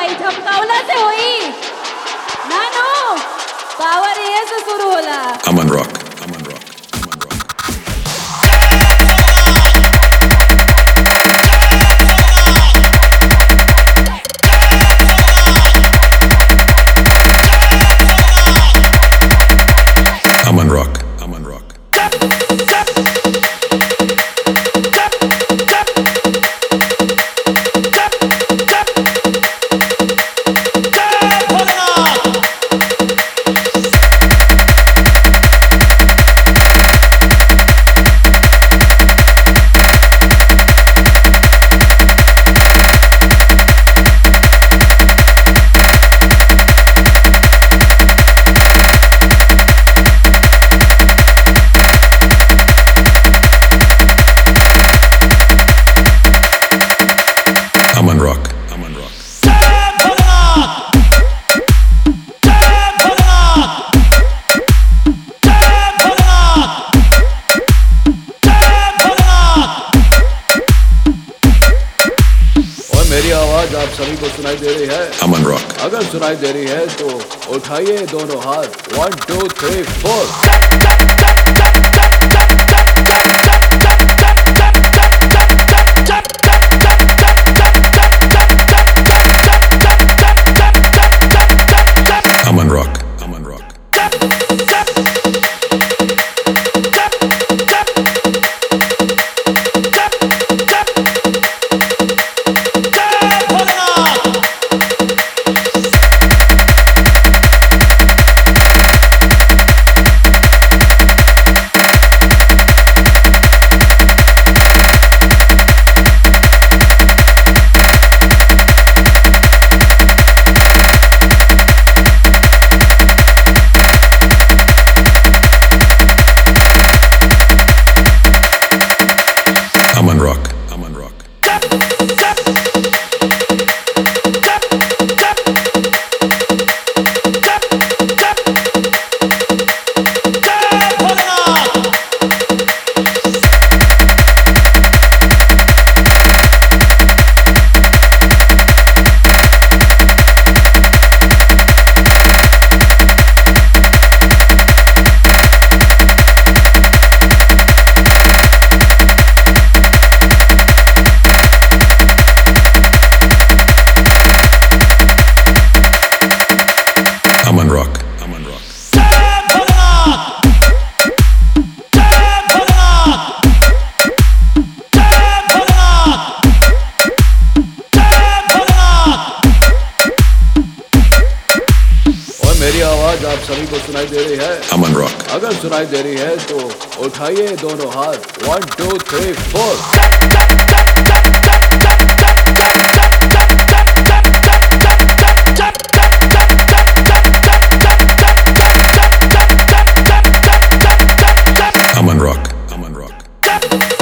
बाई ठपकावला से होई ना नो पावर ये से शुरू होला Aman rock Aman rock Aman rock Aman rock Aman rock Aman rock और मेरी आवाज आप सभी को सुनाई दे रही है? अमन रॉक अगर सुनाई दे रही है तो उठाइए दोनों हाथ 1 2 3 4 Aman rock Aman rock Aman rock Aman rock Aman rock Aman rock और मेरी आवाज आप सभी को सुनाई दे रही है? अमन रॉक अगर सुनाई दे रही है तो उठाइए दोनों हाथ 1 2 3 4 अमन रॉक अमन रॉक